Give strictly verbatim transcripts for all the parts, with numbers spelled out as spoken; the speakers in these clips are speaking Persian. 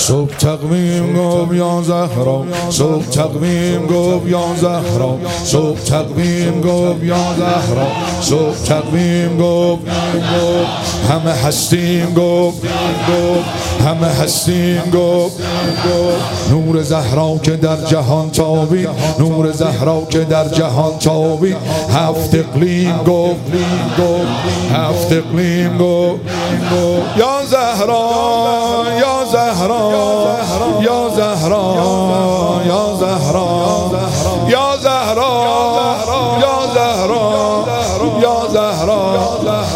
صبح تقویم گفت یا زهرا، صبح تقویم گفت یا زهرا، صبح تقویم گفت یا زهرا، صبح تقویم گفت همه هستیم گفت همه هستیم گفت نور زهرا که در جهان تابید، نور زهرا که در جهان تابید، هفت اقلیم گفت هفت اقلیم گفت یا زهرا یا زهرا یا زهرا یا زهرا یا زهرا یا زهرا یا زهرا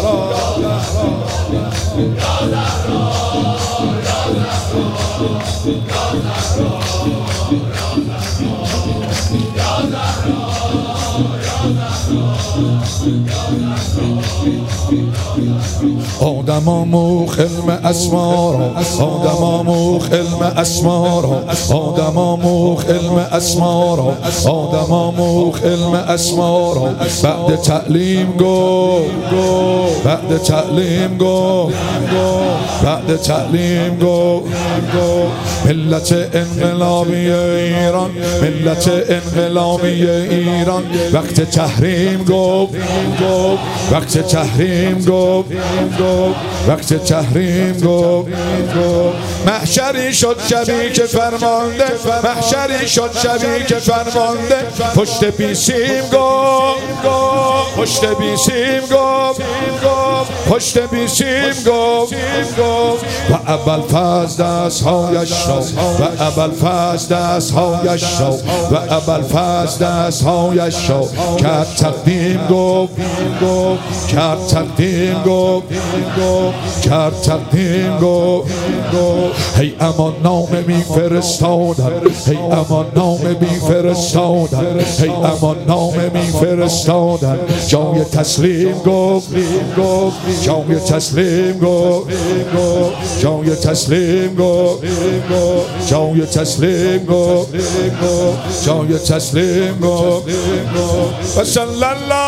آدم آموخ علم اسما را، آدم آموخ علم اسما را، آدم آموخ علم اسما را، آدم آموخ علم اسما را. بعد تعلیم گفت بعد تعلیم گفت بعد تعلیم گفت ملت انقلابی ایران، ملت انقلابی ایران وقت تحریم گفت وقت تحریم گفت وقت تحریم گفت محشری شد شبی که فرمانده، محشری شد شبی که فرمانده پشت بیسیم گفت پشت بیسیم گفت پشت بیسیم گفت و اول فضل دستهایش را و اول فضل دستهایش را و اول فضل دستهایش را کرد تقدیم گفت کرد تقدیم گفت کرد تقدیم گفت هی امان نامه می فرستادن، هی امان نامه می فرستادن، هی امان نامه می فرستادن جای تسلیم گفت جای تسلیم گفت جای تسلیم گفت جای تسلیم گفت جای تسلیم گفت و صلی الله